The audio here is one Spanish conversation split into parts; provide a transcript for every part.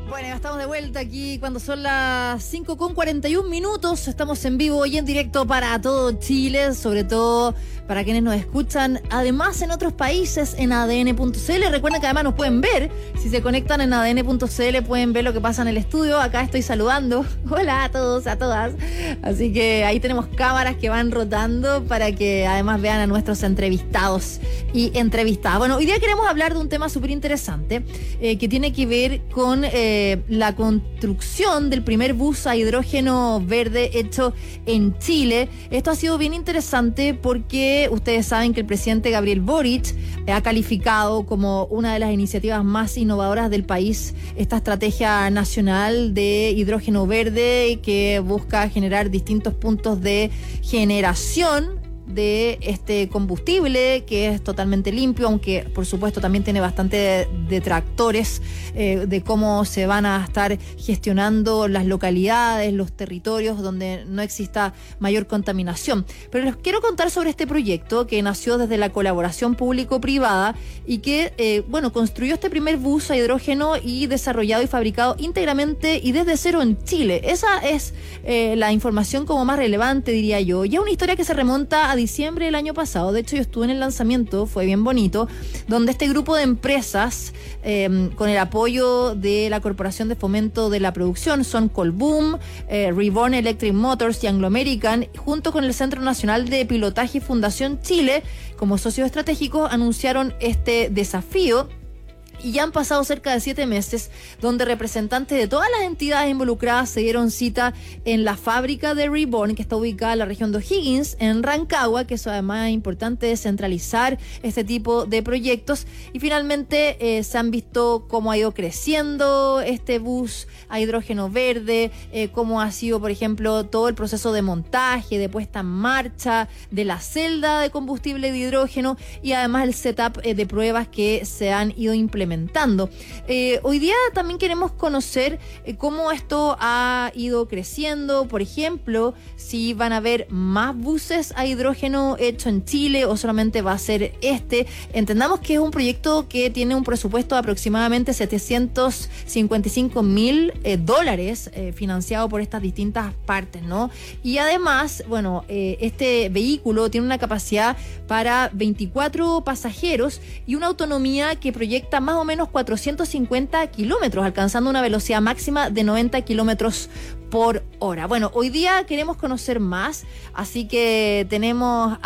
Bueno, ya estamos de vuelta aquí cuando son las 5:41. Estamos en vivo y en directo para todo Chile, sobre todo para quienes nos escuchan. Además, en otros países, en ADN.cl. Recuerden que además nos pueden ver. Si se conectan en ADN.cl, pueden ver lo que pasa en el estudio. Acá estoy saludando. Hola a todos, a todas. Así que ahí tenemos cámaras que van rotando para que además vean a nuestros entrevistados y entrevistadas. Bueno, hoy día queremos hablar de un tema súper interesante que tiene que ver con la construcción del primer bus a hidrógeno verde hecho en Chile. Esto ha sido bien interesante porque ustedes saben que el presidente Gabriel Boric ha calificado como una de las iniciativas más innovadoras del país esta estrategia nacional de hidrógeno verde que busca generar distintos puntos de generación de este combustible que es totalmente limpio, aunque por supuesto también tiene bastante detractores de cómo se van a estar gestionando las localidades, los territorios donde no exista mayor contaminación. Pero les quiero contar sobre este proyecto que nació desde la colaboración público-privada y que, construyó este primer bus a hidrógeno y desarrollado y fabricado íntegramente y desde cero en Chile. Esa es la información como más relevante, diría yo. Ya una historia que se remonta a diciembre del año pasado. De hecho, yo estuve en el lanzamiento, fue bien bonito, donde este grupo de empresas, con el apoyo de la Corporación de Fomento de la Producción, son Colboom, Reborn Electric Motors y Anglo American, junto con el Centro Nacional de Pilotaje y Fundación Chile, como socios estratégicos, anunciaron este desafío. Y ya han pasado cerca de 7 meses donde representantes de todas las entidades involucradas se dieron cita en la fábrica de Reborn, que está ubicada en la región de O'Higgins, en Rancagua, que eso además es importante descentralizar este tipo de proyectos. Y finalmente se han visto cómo ha ido creciendo este bus a hidrógeno verde, cómo ha sido, por ejemplo, todo el proceso de montaje, de puesta en marcha, de la celda de combustible de hidrógeno y además el setup de pruebas que se han ido implementando. Hoy día también queremos conocer cómo esto ha ido creciendo, por ejemplo, si van a haber más buses a hidrógeno hecho en Chile o solamente va a ser este. Entendamos que es un proyecto que tiene un presupuesto de aproximadamente $755,000 financiado por estas distintas partes, ¿no? Y además, este vehículo tiene una capacidad para 24 pasajeros y una autonomía que proyecta más o menos 450 kilómetros, alcanzando una velocidad máxima de 90 kilómetros por hora. Bueno, hoy día queremos conocer más, así que tenemos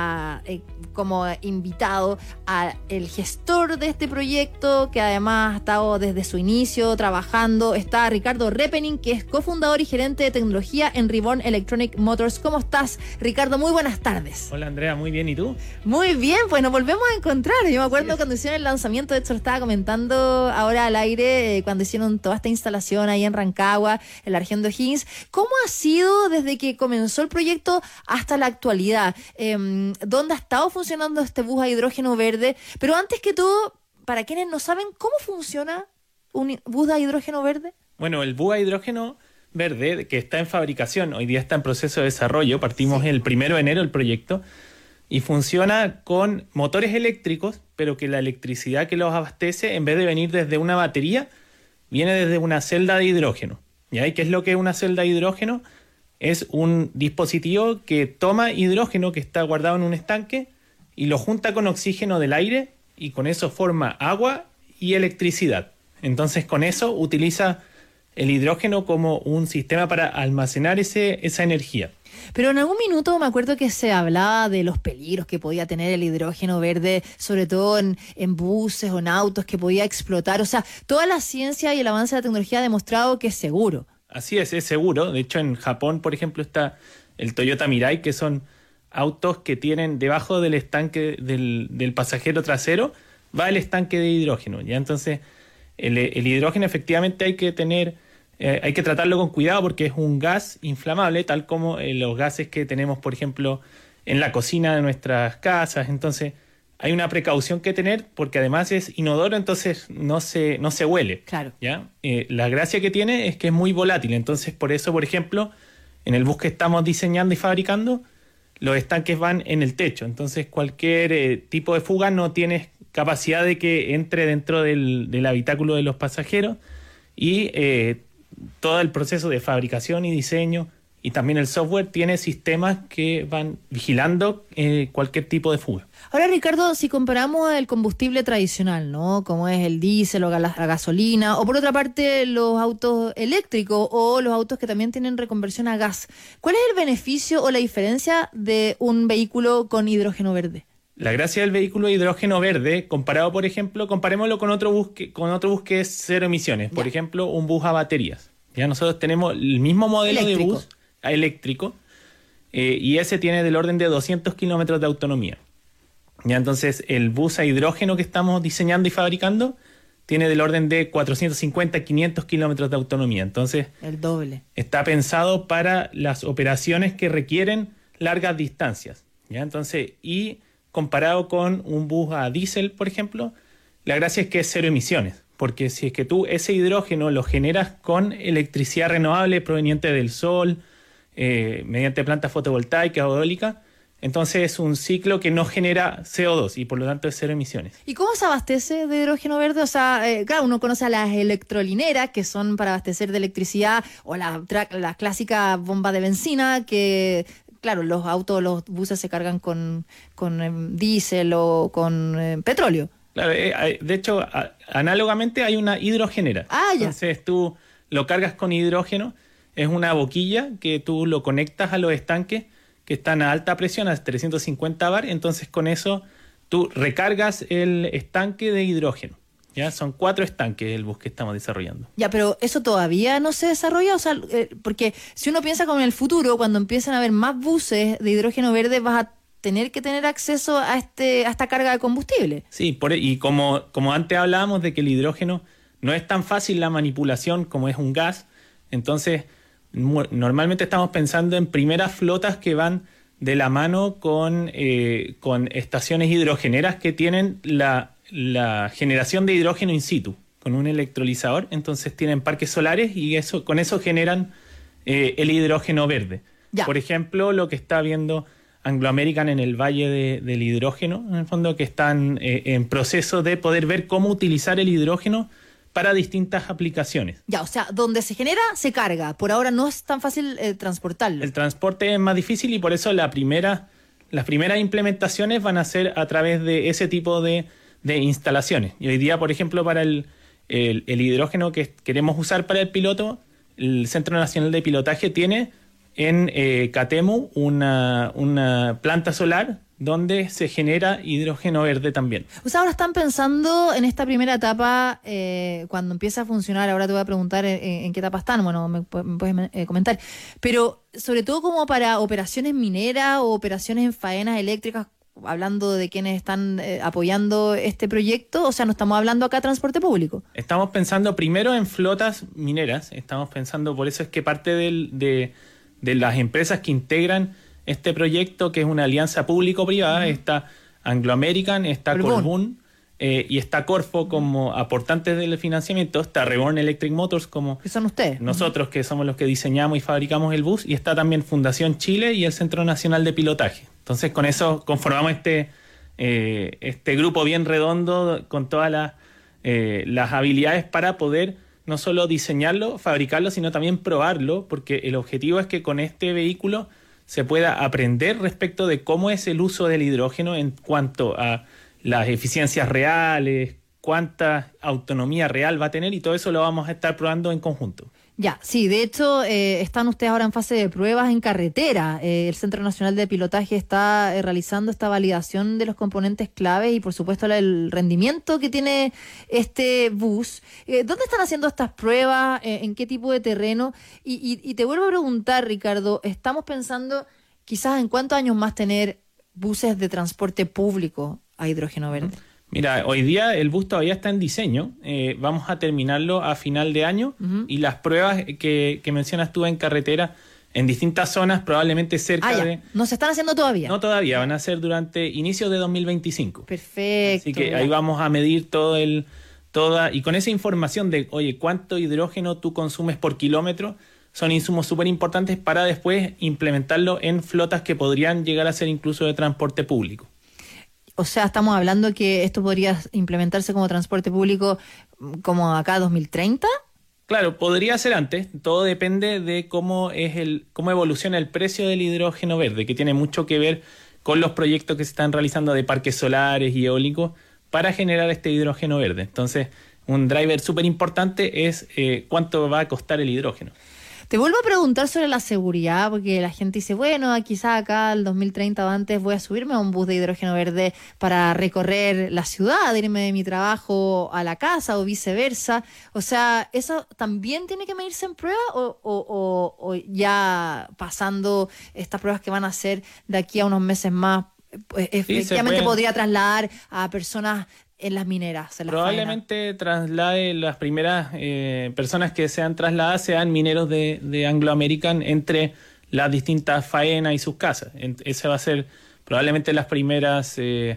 como invitado a el gestor de este proyecto, que además ha estado desde su inicio trabajando. Está Ricardo Repening, que es cofundador y gerente de tecnología en Reborn Electric Motors. ¿Cómo estás, Ricardo? Muy buenas tardes. Hola, Andrea, muy bien, ¿y tú? Muy bien, pues nos volvemos a encontrar. Yo me acuerdo cuando hicieron el lanzamiento, de hecho lo estaba comentando ahora al aire, cuando hicieron toda esta instalación ahí en Rancagua, en la región de O'Higgins. ¿Cómo ha sido desde que comenzó el proyecto hasta la actualidad? ¿Dónde ha estado funcionando este bus a hidrógeno verde? Pero antes que todo, para quienes no saben, ¿cómo funciona un bus a hidrógeno verde? Bueno, el bus a hidrógeno verde, que está en fabricación, hoy día está en proceso de desarrollo, partimos el 1 de enero del proyecto, y funciona con motores eléctricos, pero que la electricidad que los abastece, en vez de venir desde una batería, viene desde una celda de hidrógeno. ¿Ya? ¿Y qué es lo que es una celda de hidrógeno? Es un dispositivo que toma hidrógeno que está guardado en un estanque y lo junta con oxígeno del aire y con eso forma agua y electricidad. Entonces con eso utiliza el hidrógeno como un sistema para almacenar esa energía. Pero en algún minuto me acuerdo que se hablaba de los peligros que podía tener el hidrógeno verde, sobre todo en buses o en autos, que podía explotar. O sea, toda la ciencia y el avance de la tecnología ha demostrado que es seguro. Así es seguro. De hecho, en Japón, por ejemplo, está el Toyota Mirai, que son autos que tienen debajo del estanque del pasajero trasero, va el estanque de hidrógeno. ¿Ya? Entonces, el hidrógeno efectivamente hay que tratarlo con cuidado porque es un gas inflamable, tal como los gases que tenemos, por ejemplo, en la cocina de nuestras casas. Entonces, hay una precaución que tener porque además es inodoro, entonces no se huele. Claro. ¿Ya? La gracia que tiene es que es muy volátil. Entonces, por eso, por ejemplo, en el bus que estamos diseñando y fabricando, los estanques van en el techo. Entonces, cualquier tipo de fuga no tiene capacidad de que entre dentro del habitáculo de los pasajeros y todo el proceso de fabricación y diseño y también el software tiene sistemas que van vigilando cualquier tipo de fuga. Ahora, Ricardo, si comparamos el combustible tradicional, ¿no? Como es el diésel o la gasolina, o por otra parte los autos eléctricos o los autos que también tienen reconversión a gas, ¿cuál es el beneficio o la diferencia de un vehículo con hidrógeno verde? La gracia del vehículo de hidrógeno verde, comparado, por ejemplo, comparémoslo con otro bus que es cero emisiones. Por ejemplo, un bus a baterías. Ya nosotros tenemos el mismo modelo de bus eléctrico y ese tiene del orden de 200 kilómetros de autonomía. Ya entonces el bus a hidrógeno que estamos diseñando y fabricando tiene del orden de 450, 500 kilómetros de autonomía. Entonces, el doble. Está pensado para las operaciones que requieren largas distancias. ¿Ya? Entonces, y comparado con un bus a diésel, por ejemplo, la gracia es que es cero emisiones. Porque si es que tú ese hidrógeno lo generas con electricidad renovable proveniente del sol, mediante plantas fotovoltaicas o eólicas, entonces es un ciclo que no genera CO2 y por lo tanto es cero emisiones. ¿Y cómo se abastece de hidrógeno verde? O sea, claro, uno conoce a las electrolineras que son para abastecer de electricidad o las clásicas bombas de benzina que, claro, los autos, los buses se cargan con diésel o con petróleo. Claro, de hecho, análogamente hay una hidrogenera. Ah, ya. Entonces tú lo cargas con hidrógeno, es una boquilla que tú lo conectas a los estanques que están a alta presión, a 350 bar, entonces con eso tú recargas el estanque de hidrógeno. Ya son 4 estanques el bus que estamos desarrollando. Ya, pero eso todavía no se desarrolla, o sea, porque si uno piensa como en el futuro, cuando empiezan a haber más buses de hidrógeno verde, vas a tener que tener acceso a esta carga de combustible. Sí, y como antes hablábamos de que el hidrógeno no es tan fácil la manipulación como es un gas, entonces normalmente estamos pensando en primeras flotas que van de la mano con estaciones hidrogeneras que tienen la generación de hidrógeno in situ, con un electrolizador, entonces tienen parques solares y con eso generan el hidrógeno verde. Ya. Por ejemplo, lo que está viendo Anglo American en el Valle del Hidrógeno, en el fondo que están en proceso de poder ver cómo utilizar el hidrógeno para distintas aplicaciones. Ya, o sea, donde se genera, se carga. Por ahora no es tan fácil transportarlo. El transporte es más difícil y por eso las primeras implementaciones van a ser a través de ese tipo de instalaciones. Y hoy día, por ejemplo, para el hidrógeno que queremos usar para el piloto, el Centro Nacional de Pilotaje tiene en Catemu una planta solar donde se genera hidrógeno verde también. O sea, ahora están pensando en esta primera etapa, cuando empieza a funcionar, ahora te voy a preguntar en qué etapa están, bueno, me puedes comentar, pero sobre todo como para operaciones mineras o operaciones en faenas eléctricas, hablando de quienes están apoyando este proyecto, o sea, no estamos hablando acá de transporte público. Estamos pensando primero en flotas mineras, estamos pensando, por eso es que parte de las empresas que integran este proyecto, que es una alianza público-privada, está Anglo American, está Colbún y está Corfo como aportantes del financiamiento, está Reborn Electric Motors como ¿qué son ustedes? Nosotros, que somos los que diseñamos y fabricamos el bus, y está también Fundación Chile y el Centro Nacional de Pilotaje. Entonces con eso conformamos este grupo bien redondo con todas las habilidades para poder no solo diseñarlo, fabricarlo, sino también probarlo, porque el objetivo es que con este vehículo se pueda aprender respecto de cómo es el uso del hidrógeno en cuanto a las eficiencias reales, cuánta autonomía real va a tener, y todo eso lo vamos a estar probando en conjunto. Ya, sí, de hecho están ustedes ahora en fase de pruebas en carretera. El Centro Nacional de Pilotaje está realizando esta validación de los componentes claves y por supuesto el rendimiento que tiene este bus. ¿Dónde están haciendo estas pruebas? ¿En qué tipo de terreno? Y te vuelvo a preguntar, Ricardo, estamos pensando quizás en cuántos años más tener buses de transporte público a hidrógeno verde. Mira, hoy día el bus todavía está en diseño, vamos a terminarlo a final de año y las pruebas que mencionas tú en carretera en distintas zonas, probablemente cerca de... ¿No se están haciendo todavía? No todavía, van a ser durante inicios de 2025. Perfecto. Así que ahí vamos a medir y con esa información de, oye, cuánto hidrógeno tú consumes por kilómetro, son insumos súper importantes para después implementarlo en flotas que podrían llegar a ser incluso de transporte público. O sea, estamos hablando que esto podría implementarse como transporte público como acá 2030. Claro, podría ser antes. Todo depende de cómo evoluciona el precio del hidrógeno verde, que tiene mucho que ver con los proyectos que se están realizando de parques solares y eólicos para generar este hidrógeno verde. Entonces, un driver súper importante es cuánto va a costar el hidrógeno. Te vuelvo a preguntar sobre la seguridad, porque la gente dice, bueno, quizás acá el 2030 o antes voy a subirme a un bus de hidrógeno verde para recorrer la ciudad, irme de mi trabajo a la casa o viceversa. O sea, ¿eso también tiene que medirse en prueba o ya pasando estas pruebas que van a hacer de aquí a unos meses más, pues, efectivamente podría trasladar a personas en las mineras? Probablemente traslade las primeras personas que sean trasladadas sean mineros de Anglo American entre las distintas faenas y sus casas. Esa va a ser probablemente las primeras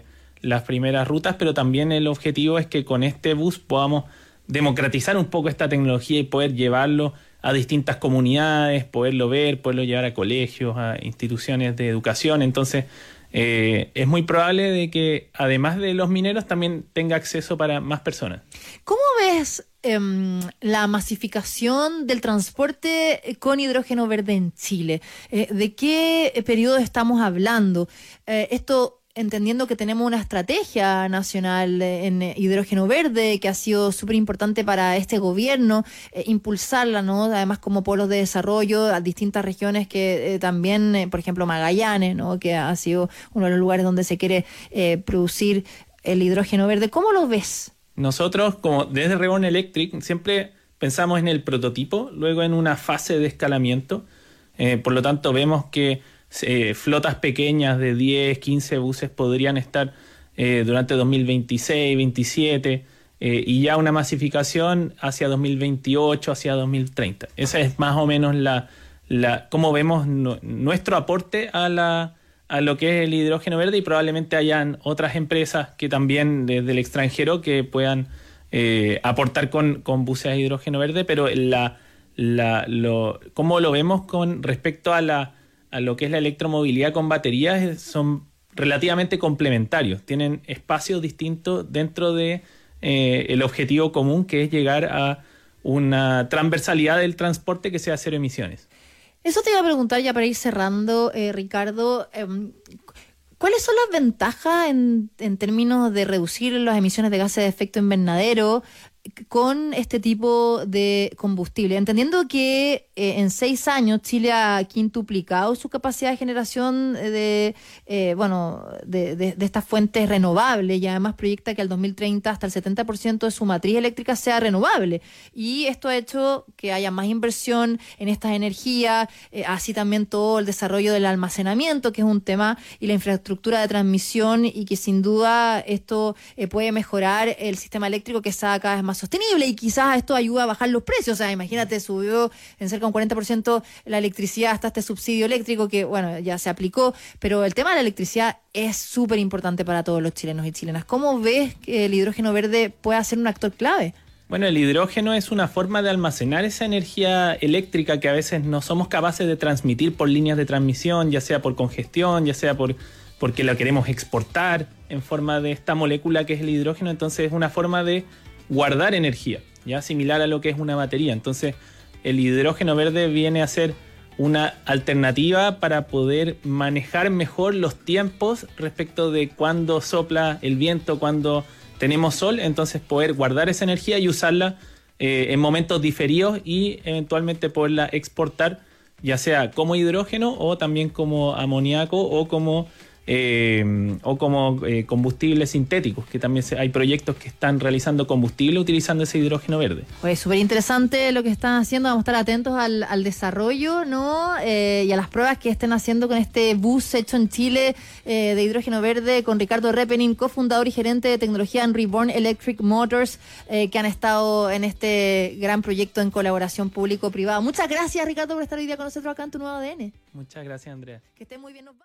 rutas, pero también el objetivo es que con este bus podamos democratizar un poco esta tecnología y poder llevarlo a distintas comunidades, poderlo ver, poderlo llevar a colegios, a instituciones de educación. Entonces, es muy probable de que además de los mineros también tenga acceso para más personas. ¿Cómo ves la masificación del transporte con hidrógeno verde en Chile? ¿De qué periodo estamos hablando? Esto entendiendo que tenemos una estrategia nacional en hidrógeno verde que ha sido súper importante para este gobierno, impulsarla, ¿no? Además como polos de desarrollo a distintas regiones que también, por ejemplo, Magallanes, ¿no? Que ha sido uno de los lugares donde se quiere producir el hidrógeno verde. ¿Cómo lo ves? Nosotros, como desde Reborn Electric, siempre pensamos en el prototipo, luego en una fase de escalamiento. Por lo tanto, vemos que flotas pequeñas de 10, 15 buses podrían estar durante 2026, 2027 y ya una masificación hacia 2028, hacia 2030. Esa es más o menos cómo vemos nuestro aporte a lo que es el hidrógeno verde, y probablemente hayan otras empresas que también desde el extranjero que puedan aportar con buses de hidrógeno verde, pero cómo lo vemos con respecto a lo que es la electromovilidad con baterías son relativamente complementarios, tienen espacios distintos dentro de el objetivo común, que es llegar a una transversalidad del transporte que sea cero emisiones. Eso te iba a preguntar ya para ir cerrando, Ricardo. ¿Cuáles son las ventajas en términos de reducir las emisiones de gases de efecto invernadero con este tipo de combustible? Entendiendo que en 6 años Chile ha quintuplicado su capacidad de generación de estas fuentes renovables, y además proyecta que al 2030 hasta el 70% de su matriz eléctrica sea renovable. Y esto ha hecho que haya más inversión en estas energías, así también todo el desarrollo del almacenamiento, que es un tema, y la infraestructura de transmisión, y que sin duda esto puede mejorar el sistema eléctrico, que sea cada vez más sostenible, y quizás esto ayuda a bajar los precios. O sea, imagínate, subió en cerca de un 40% la electricidad hasta este subsidio eléctrico que, bueno, ya se aplicó, pero el tema de la electricidad es súper importante para todos los chilenos y chilenas. ¿Cómo ves que el hidrógeno verde puede ser un actor clave? Bueno, el hidrógeno es una forma de almacenar esa energía eléctrica que a veces no somos capaces de transmitir por líneas de transmisión, ya sea por congestión, ya sea porque la queremos exportar en forma de esta molécula que es el hidrógeno. Entonces es una forma de guardar energía, ya similar a lo que es una batería. Entonces el hidrógeno verde viene a ser una alternativa para poder manejar mejor los tiempos respecto de cuando sopla el viento, cuando tenemos sol. Entonces poder guardar esa energía y usarla en momentos diferidos y eventualmente poderla exportar, ya sea como hidrógeno o también como amoníaco o como combustibles sintéticos, que también hay proyectos que están realizando combustible utilizando ese hidrógeno verde. Pues súper interesante lo que están haciendo. Vamos a estar atentos al desarrollo, ¿no? Y a las pruebas que estén haciendo con este bus hecho en Chile de hidrógeno verde, con Ricardo Repenin, cofundador y gerente de tecnología en Reborn Electric Motors, que han estado en este gran proyecto en colaboración público-privada. Muchas gracias, Ricardo, por estar hoy día con nosotros acá en Tu Nuevo ADN. Muchas gracias, Andrea. Que esté muy bien.